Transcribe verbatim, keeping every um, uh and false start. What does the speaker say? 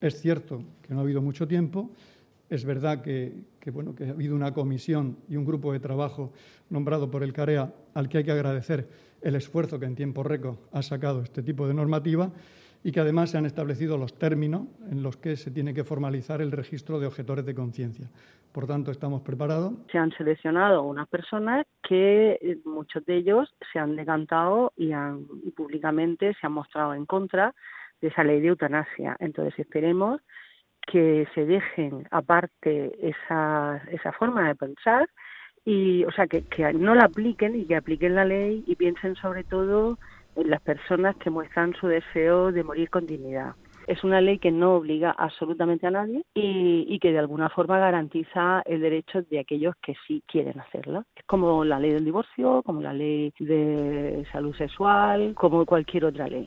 Es cierto que no ha habido mucho tiempo. Es verdad que, que, bueno, que ha habido una comisión y un grupo de trabajo nombrado por el CAREA al que hay que agradecer el esfuerzo que en tiempo récord ha sacado este tipo de normativa y que además se han establecido los términos en los que se tiene que formalizar el registro de objetores de conciencia. Por tanto, estamos preparados. Se han seleccionado unas personas que muchos de ellos se han decantado y, han, y públicamente se han mostrado en contra de esa ley de eutanasia. Entonces esperemos que se dejen aparte esa, esa forma de pensar y, o sea, que, que no la apliquen y que apliquen la ley y piensen sobre todo en las personas que muestran su deseo de morir con dignidad. Es una ley que no obliga absolutamente a nadie y, y que de alguna forma garantiza el derecho de aquellos que sí quieren hacerlo. Es como la ley del divorcio, como la ley de salud sexual, como cualquier otra ley.